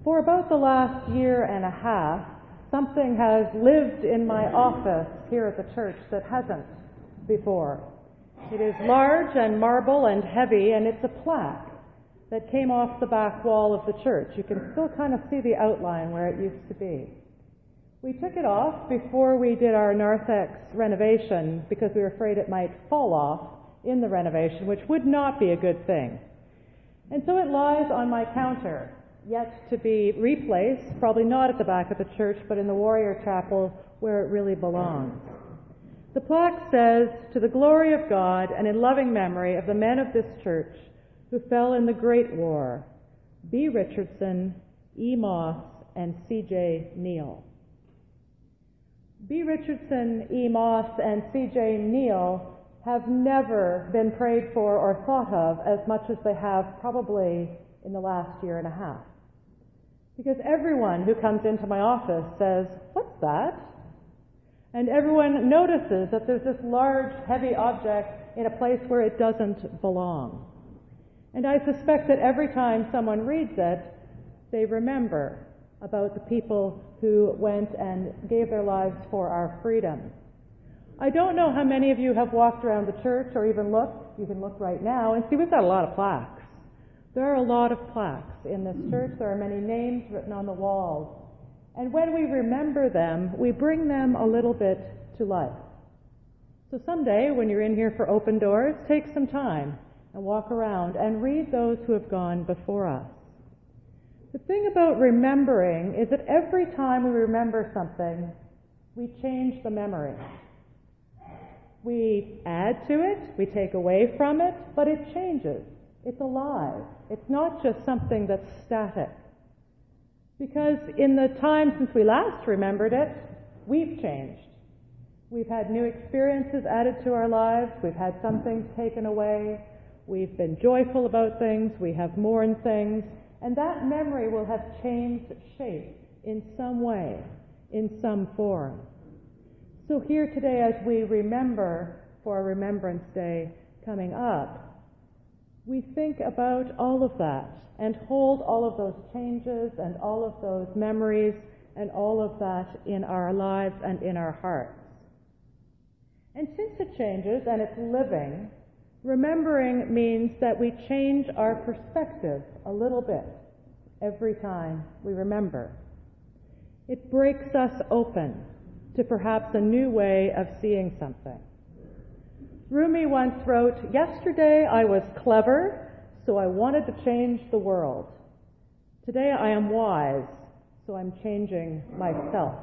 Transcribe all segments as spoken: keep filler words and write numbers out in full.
For about the last year and a half, something has lived in my office here at the church that hasn't before. It is large and marble and heavy, and it's a plaque that came off the back wall of the church. You can still kind of see the outline where it used to be. We took it off before we did our narthex renovation because we were afraid it might fall off in the renovation, which would not be a good thing. And so it lies on my counter, yet to be replaced, probably not at the back of the church, but in the Warrior Chapel where it really belongs. The plaque says, "To the glory of God and in loving memory of the men of this church who fell in the Great War, B. Richardson, E. Moss, and C J Neal." B. Richardson, E. Moss, and C J Neal have never been prayed for or thought of as much as they have probably in the last year and a half. Because everyone who comes into my office says, "What's that?" And everyone notices that there's this large, heavy object in a place where it doesn't belong. And I suspect that every time someone reads it, they remember about the people who went and gave their lives for our freedom. I don't know how many of you have walked around the church or even looked. You can look right now and see we've got a lot of plaques. There are a lot of plaques in this church. There are many names written on the walls. And when we remember them, we bring them a little bit to life. So someday, when you're in here for open doors, take some time and walk around and read those who have gone before us. The thing about remembering is that every time we remember something, we change the memory. We add to it, we take away from it, but it changes. It's alive. It's not just something that's static. Because in the time since we last remembered it, we've changed. We've had new experiences added to our lives. We've had some things taken away. We've been joyful about things. We have mourned things. And that memory will have changed shape in some way, in some form. So here today, as we remember for Remembrance Day coming up, we think about all of that and hold all of those changes and all of those memories and all of that in our lives and in our hearts. And since it changes and it's living, remembering means that we change our perspective a little bit every time we remember. It breaks us open to perhaps a new way of seeing something. Rumi once wrote, "Yesterday I was clever, so I wanted to change the world. Today I am wise, so I'm changing myself."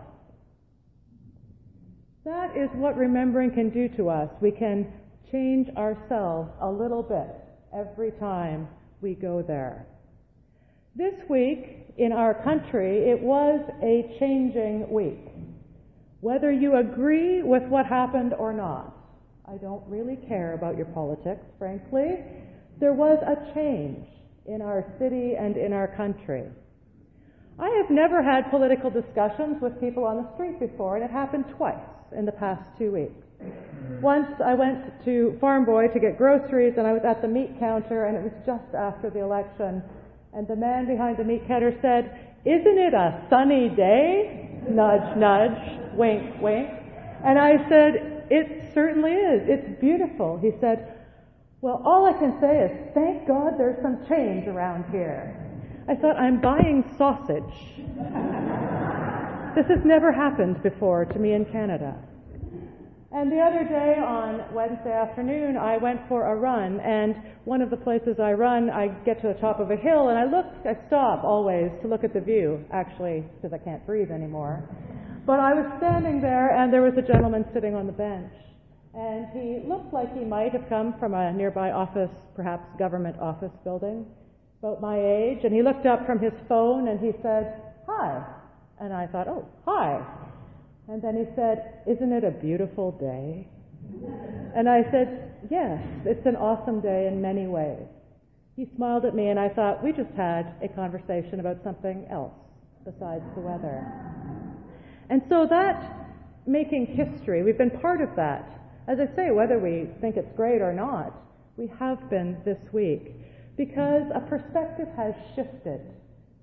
That is what remembering can do to us. We can change ourselves a little bit every time we go there. This week in our country, it was a changing week. Whether you agree with what happened or not, I don't really care about your politics, frankly. There was a change in our city and in our country. I have never had political discussions with people on the street before, and it happened twice in the past two weeks. Once I went to Farm Boy to get groceries, and I was at the meat counter, and it was just after the election, and the man behind the meat counter said, "Isn't it a sunny day?" Nudge, nudge, wink, wink. And I said, "It certainly is. It's beautiful." He said, "Well, all I can say is, thank God there's some change around here." I thought, I'm buying sausage. This has never happened before to me in Canada. And the other day on Wednesday afternoon, I went for a run, and one of the places I run, I get to the top of a hill, and I look, I stop always to look at the view, actually, because I can't breathe anymore. But I was standing there, and there was a gentleman sitting on the bench. And he looked like he might have come from a nearby office, perhaps government office building, about my age. And he looked up from his phone, and he said, "Hi." And I thought, "Oh, hi." And then he said, "Isn't it a beautiful day?" And I said, "Yes, it's an awesome day in many ways." He smiled at me, and I thought, we just had a conversation about something else besides the weather. And so that making history, we've been part of that. As I say, whether we think it's great or not, we have been this week, because a perspective has shifted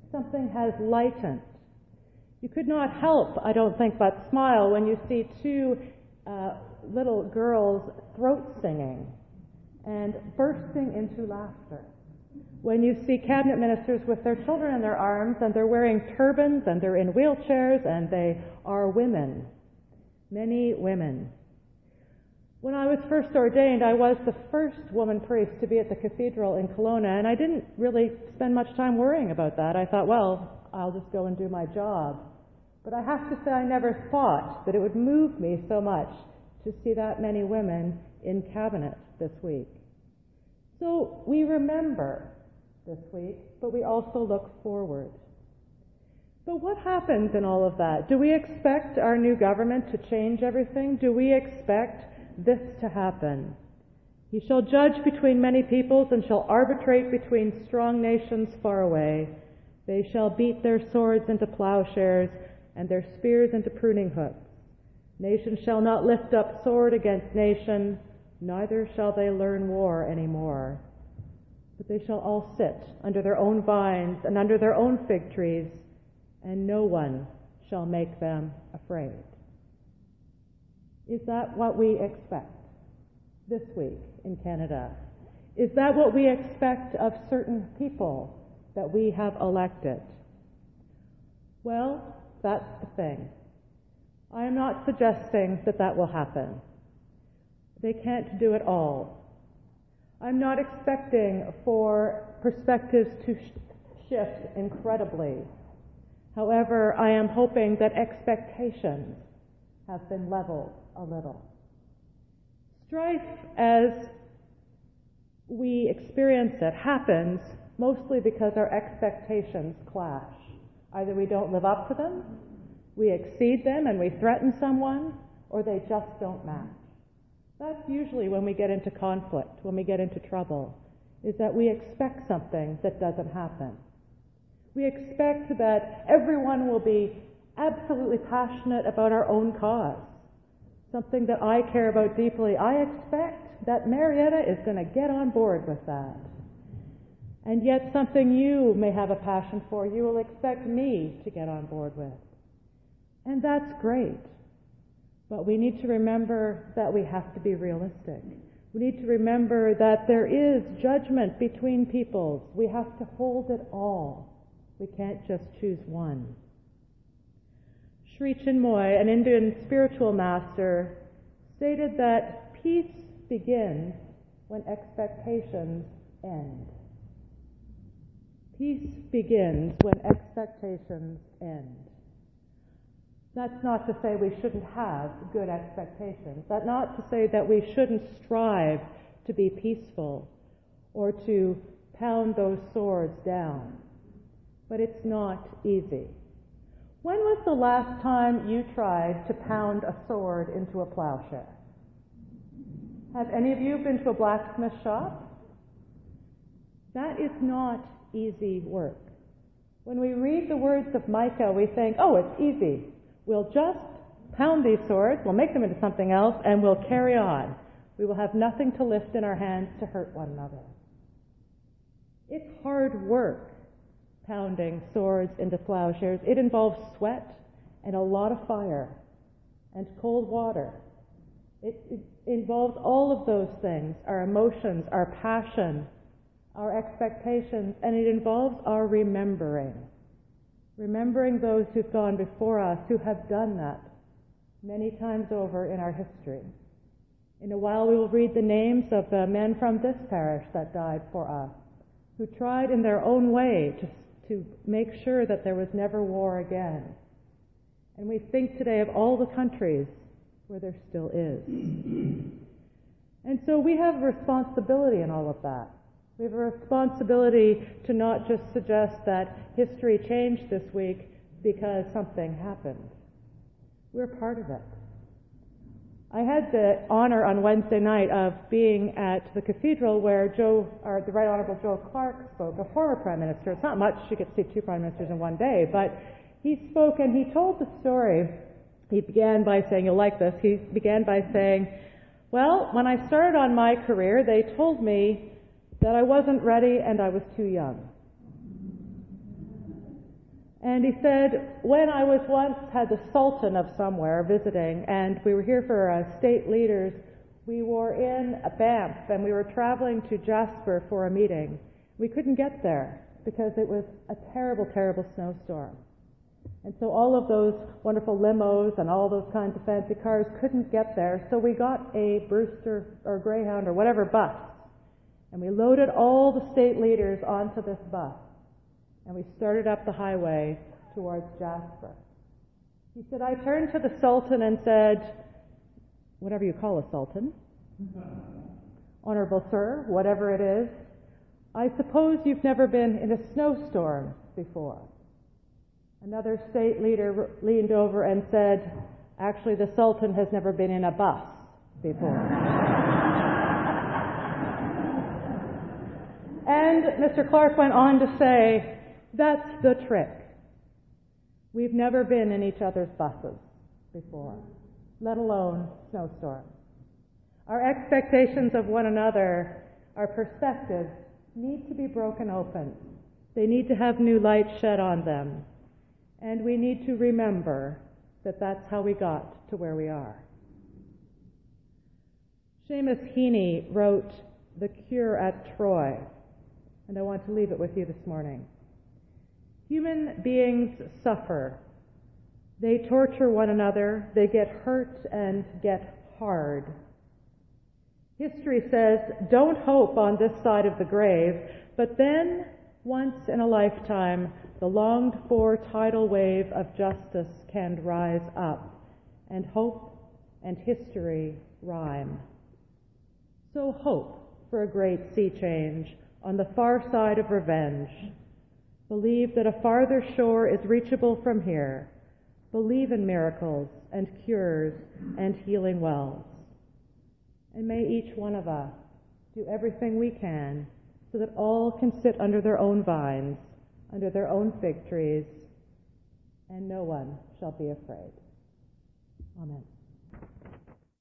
something has lightened. You could not help, I don't think, but smile when you see two uh, little girls throat singing and bursting into laughter. When you see cabinet ministers with their children in their arms and they're wearing turbans and they're in wheelchairs and they are women, many women. When I was first ordained, I was the first woman priest to be at the cathedral in Kelowna, and I didn't really spend much time worrying about that. I thought, well, I'll just go and do my job. But I have to say I never thought that it would move me so much to see that many women in cabinet this week. So we remember this week, but we also look forward. But what happens in all of that? Do we expect our new government to change everything? Do we expect this to happen? He shall judge between many peoples and shall arbitrate between strong nations far away. They shall beat their swords into plowshares and their spears into pruning hooks. Nation shall not lift up sword against nation, neither shall they learn war any more. But they shall all sit under their own vines and under their own fig trees, and no one shall make them afraid. Is that what we expect this week in Canada? Is that what we expect of certain people that we have elected? Well, that's the thing. I am not suggesting that that will happen. They can't do it all. I'm not expecting for perspectives to sh- shift incredibly. However, I am hoping that expectations have been leveled a little. Strife, as we experience it, happens mostly because our expectations clash. Either we don't live up to them, we exceed them and we threaten someone, or they just don't match. That's usually when we get into conflict, when we get into trouble, is that we expect something that doesn't happen. We expect that everyone will be absolutely passionate about our own cause, something that I care about deeply. I expect that Marietta is going to get on board with that. And yet something you may have a passion for, you will expect me to get on board with. And that's great. But we need to remember that we have to be realistic. We need to remember that there is judgment between peoples. We have to hold it all. We can't just choose one. Sri Chinmoy, an Indian spiritual master, stated that peace begins when expectations end. Peace begins when expectations end. That's not to say we shouldn't have good expectations. That's not to say that we shouldn't strive to be peaceful or to pound those swords down. But it's not easy. When was the last time you tried to pound a sword into a plowshare? Have any of you been to a blacksmith shop? That is not easy work. When we read the words of Micah, we think, oh, it's easy. We'll just pound these swords, we'll make them into something else, and we'll carry on. We will have nothing to lift in our hands to hurt one another. It's hard work, pounding swords into plowshares. It involves sweat and a lot of fire and cold water. It, it involves all of those things, our emotions, our passion, our expectations, and it involves our remembering. Remembering those who've gone before us, who have done that many times over in our history. In a while we will read the names of the men from this parish that died for us, who tried in their own way to, to make sure that there was never war again. And we think today of all the countries where there still is. And so we have a responsibility in all of that. We have a responsibility to not just suggest that history changed this week because something happened. We're part of it. I had the honor on Wednesday night of being at the cathedral where Joe, or the Right Honourable Joe Clark spoke, a former Prime Minister. It's not much, you get to see two Prime Ministers in one day, but he spoke and he told the story. He began by saying, you'll like this, he began by saying, well, when I started on my career, they told me that I wasn't ready and I was too young. And he said, when I was once had the Sultan of somewhere visiting, and we were here for uh, state leaders, we were in Banff, and we were traveling to Jasper for a meeting. We couldn't get there because it was a terrible, terrible snowstorm. And so all of those wonderful limos and all those kinds of fancy cars couldn't get there, so we got a Brewster or Greyhound or whatever bus, and we loaded all the state leaders onto this bus. And we started up the highway towards Jasper. He said, I turned to the Sultan and said, whatever you call a Sultan, Honorable Sir, whatever it is, I suppose you've never been in a snowstorm before. Another state leader leaned over and said, actually, the Sultan has never been in a bus before. And Mister Clark went on to say, that's the trick. We've never been in each other's buses before, let alone snowstorms. Our expectations of one another, our perspectives, need to be broken open. They need to have new light shed on them. And we need to remember that that's how we got to where we are. Seamus Heaney wrote The Cure at Troy, and I want to leave it with you this morning. Human beings suffer. They torture one another. They get hurt and get hard. History says, don't hope on this side of the grave, but then, once in a lifetime, the longed-for tidal wave of justice can rise up, and hope and history rhyme. So hope for a great sea change on the far side of revenge. Believe that a farther shore is reachable from here. Believe in miracles and cures and healing wells. And may each one of us do everything we can so that all can sit under their own vines, under their own fig trees, and no one shall be afraid. Amen.